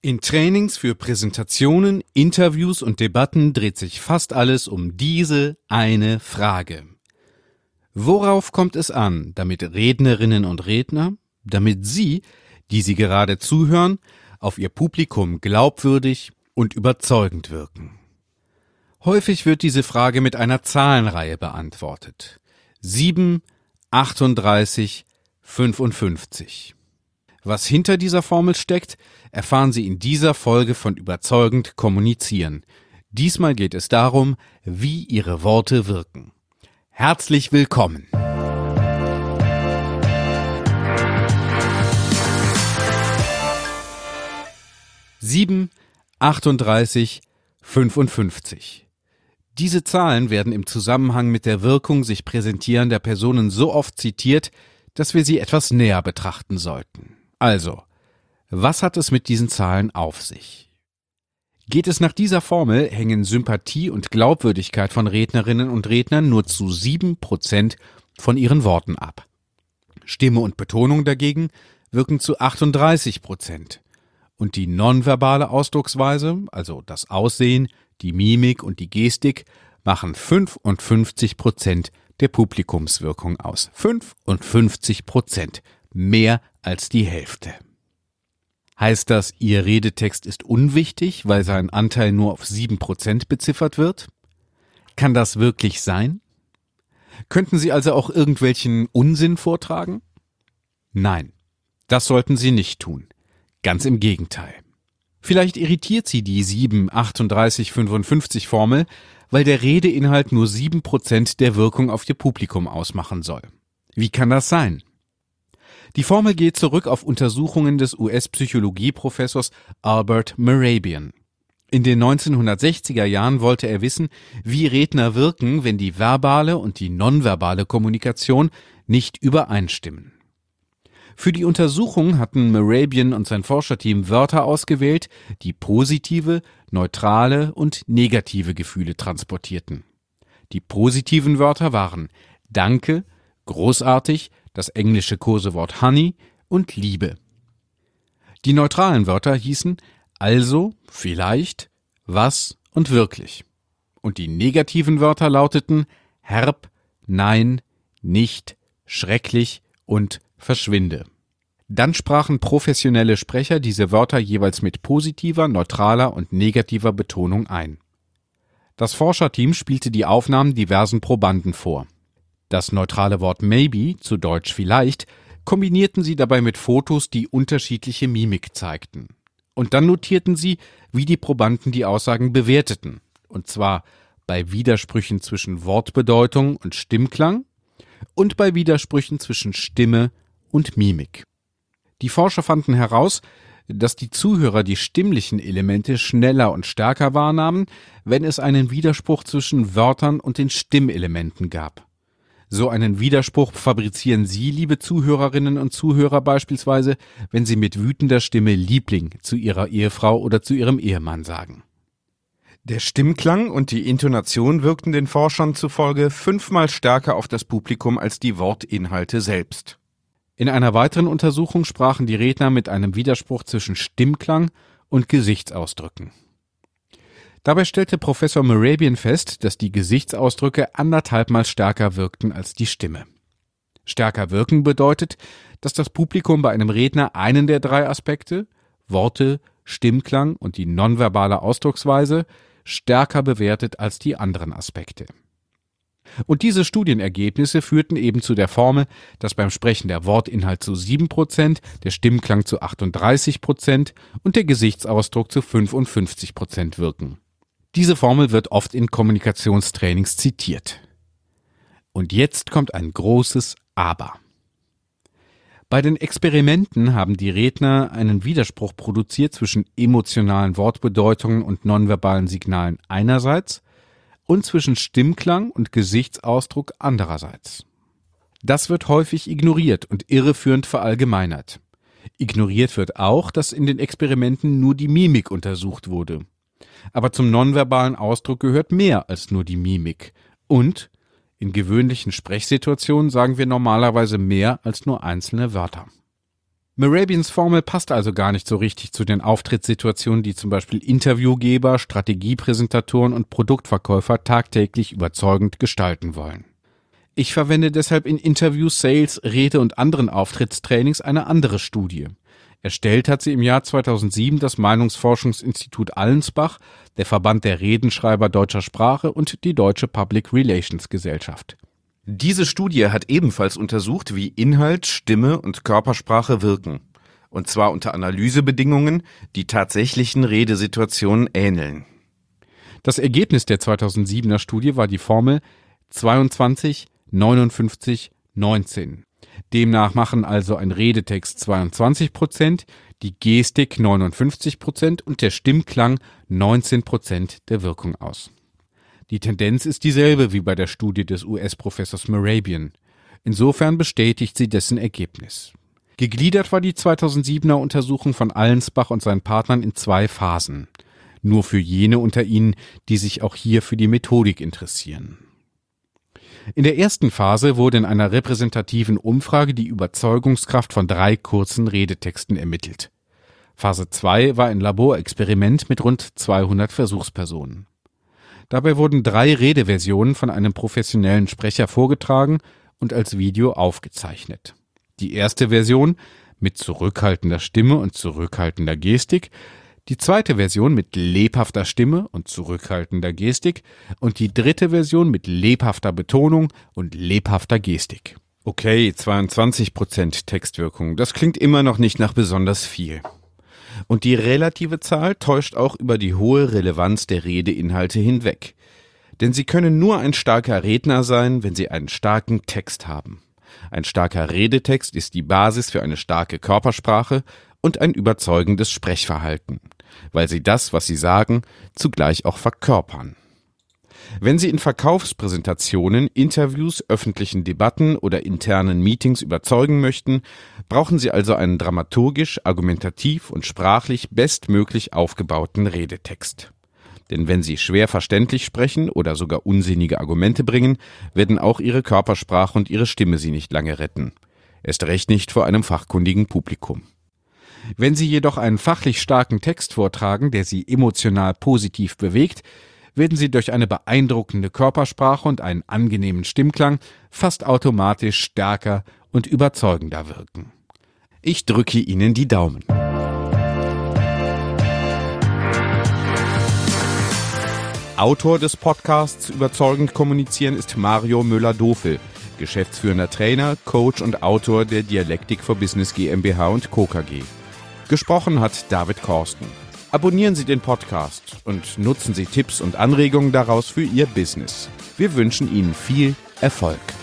In Trainings für Präsentationen, Interviews und Debatten dreht sich fast alles um diese eine Frage. Worauf kommt es an, damit Rednerinnen und Redner, damit Sie, die Sie gerade zuhören, auf Ihr Publikum glaubwürdig und überzeugend wirken? Häufig wird diese Frage mit einer Zahlenreihe beantwortet. 7, 38, 55. Was hinter dieser Formel steckt, erfahren Sie in dieser Folge von Überzeugend kommunizieren. Diesmal geht es darum, wie Ihre Worte wirken. Herzlich willkommen! Sieben, 38, 55. Diese Zahlen werden im Zusammenhang mit der Wirkung sich präsentierender Personen so oft zitiert, dass wir sie etwas näher betrachten sollten. Also, was hat es mit diesen Zahlen auf sich? Geht es nach dieser Formel, hängen Sympathie und Glaubwürdigkeit von Rednerinnen und Rednern nur zu 7% von ihren Worten ab. Stimme und Betonung dagegen wirken zu 38%. Und die nonverbale Ausdrucksweise, also das Aussehen, die Mimik und die Gestik, machen 55% der Publikumswirkung aus. 55%. Mehr als die Hälfte. Heißt das, Ihr Redetext ist unwichtig, weil sein Anteil nur auf 7% beziffert wird? Kann das wirklich sein? Könnten Sie also auch irgendwelchen Unsinn vortragen? Nein, das sollten Sie nicht tun. Ganz im Gegenteil. Vielleicht irritiert Sie die 7, 38, 55 Formel, weil der Redeinhalt nur 7% der Wirkung auf Ihr Publikum ausmachen soll. Wie kann das sein? Die Formel geht zurück auf Untersuchungen des US-Psychologieprofessors Albert Mehrabian. In den 1960er Jahren wollte er wissen, wie Redner wirken, wenn die verbale und die nonverbale Kommunikation nicht übereinstimmen. Für die Untersuchung hatten Mehrabian und sein Forscherteam Wörter ausgewählt, die positive, neutrale und negative Gefühle transportierten. Die positiven Wörter waren Danke, großartig, das englische Kosewort Honey und Liebe. Die neutralen Wörter hießen also, vielleicht, was und wirklich. Und die negativen Wörter lauteten herb, nein, nicht, schrecklich und verschwinde. Dann sprachen professionelle Sprecher diese Wörter jeweils mit positiver, neutraler und negativer Betonung ein. Das Forscherteam spielte die Aufnahmen diversen Probanden vor. Das neutrale Wort maybe, zu Deutsch vielleicht, kombinierten sie dabei mit Fotos, die unterschiedliche Mimik zeigten. Und dann notierten sie, wie die Probanden die Aussagen bewerteten. Und zwar bei Widersprüchen zwischen Wortbedeutung und Stimmklang und bei Widersprüchen zwischen Stimme und Mimik. Die Forscher fanden heraus, dass die Zuhörer die stimmlichen Elemente schneller und stärker wahrnahmen, wenn es einen Widerspruch zwischen Wörtern und den Stimmelementen gab. So einen Widerspruch fabrizieren Sie, liebe Zuhörerinnen und Zuhörer, beispielsweise, wenn Sie mit wütender Stimme Liebling zu Ihrer Ehefrau oder zu Ihrem Ehemann sagen. Der Stimmklang und die Intonation wirkten den Forschern zufolge 5-mal stärker auf das Publikum als die Wortinhalte selbst. In einer weiteren Untersuchung sprachen die Redner mit einem Widerspruch zwischen Stimmklang und Gesichtsausdrücken. Dabei stellte Professor Mehrabian fest, dass die Gesichtsausdrücke 1,5-mal stärker wirkten als die Stimme. Stärker wirken bedeutet, dass das Publikum bei einem Redner einen der 3 Aspekte, Worte, Stimmklang und die nonverbale Ausdrucksweise, stärker bewertet als die anderen Aspekte. Und diese Studienergebnisse führten eben zu der Formel, dass beim Sprechen der Wortinhalt zu 7%, der Stimmklang zu 38% und der Gesichtsausdruck zu 55% wirken. Diese Formel wird oft in Kommunikationstrainings zitiert. Und jetzt kommt ein großes Aber. Bei den Experimenten haben die Redner einen Widerspruch produziert zwischen emotionalen Wortbedeutungen und nonverbalen Signalen einerseits und zwischen Stimmklang und Gesichtsausdruck andererseits. Das wird häufig ignoriert und irreführend verallgemeinert. Ignoriert wird auch, dass in den Experimenten nur die Mimik untersucht wurde. Aber zum nonverbalen Ausdruck gehört mehr als nur die Mimik. Und in gewöhnlichen Sprechsituationen sagen wir normalerweise mehr als nur einzelne Wörter. Mehrabians Formel passt also gar nicht so richtig zu den Auftrittssituationen, die zum Beispiel Interviewgeber, Strategiepräsentatoren und Produktverkäufer tagtäglich überzeugend gestalten wollen. Ich verwende deshalb in Interviews, Sales, Rede und anderen Auftrittstrainings eine andere Studie. Erstellt hat sie im Jahr 2007 das Meinungsforschungsinstitut Allensbach, der Verband der Redenschreiber deutscher Sprache und die Deutsche Public Relations Gesellschaft. Diese Studie hat ebenfalls untersucht, wie Inhalt, Stimme und Körpersprache wirken. Und zwar unter Analysebedingungen, die tatsächlichen Redesituationen ähneln. Das Ergebnis der 2007er Studie war die Formel 22, 59, 19. Demnach machen also ein Redetext 22%, die Gestik 59% und der Stimmklang 19% der Wirkung aus. Die Tendenz ist dieselbe wie bei der Studie des US-Professors Mehrabian. Insofern bestätigt sie dessen Ergebnis. Gegliedert war die 2007er Untersuchung von Allensbach und seinen Partnern in 2 Phasen. Nur für jene unter Ihnen, die sich auch hier für die Methodik interessieren. In der ersten Phase wurde in einer repräsentativen Umfrage die Überzeugungskraft von 3 kurzen Redetexten ermittelt. Phase 2 war ein Laborexperiment mit rund 200 Versuchspersonen. Dabei wurden 3 Redeversionen von einem professionellen Sprecher vorgetragen und als Video aufgezeichnet. Die erste Version mit zurückhaltender Stimme und zurückhaltender Gestik, die zweite Version mit lebhafter Stimme und zurückhaltender Gestik und die dritte Version mit lebhafter Betonung und lebhafter Gestik. Okay, 22% Textwirkung, das klingt immer noch nicht nach besonders viel. Und die relative Zahl täuscht auch über die hohe Relevanz der Redeinhalte hinweg. Denn sie können nur ein starker Redner sein, wenn sie einen starken Text haben. Ein starker Redetext ist die Basis für eine starke Körpersprache und ein überzeugendes Sprechverhalten, weil sie das, was sie sagen, zugleich auch verkörpern. Wenn Sie in Verkaufspräsentationen, Interviews, öffentlichen Debatten oder internen Meetings überzeugen möchten, brauchen Sie also einen dramaturgisch, argumentativ und sprachlich bestmöglich aufgebauten Redetext. Denn wenn Sie schwer verständlich sprechen oder sogar unsinnige Argumente bringen, werden auch Ihre Körpersprache und Ihre Stimme Sie nicht lange retten. Erst recht nicht vor einem fachkundigen Publikum. Wenn Sie jedoch einen fachlich starken Text vortragen, der Sie emotional positiv bewegt, werden Sie durch eine beeindruckende Körpersprache und einen angenehmen Stimmklang fast automatisch stärker und überzeugender wirken. Ich drücke Ihnen die Daumen. Autor des Podcasts Überzeugend kommunizieren ist Mario Müller-Dofel, geschäftsführender Trainer, Coach und Autor der Dialektik for Business GmbH und Co. KG. Gesprochen hat David Korsten. Abonnieren Sie den Podcast und nutzen Sie Tipps und Anregungen daraus für Ihr Business. Wir wünschen Ihnen viel Erfolg.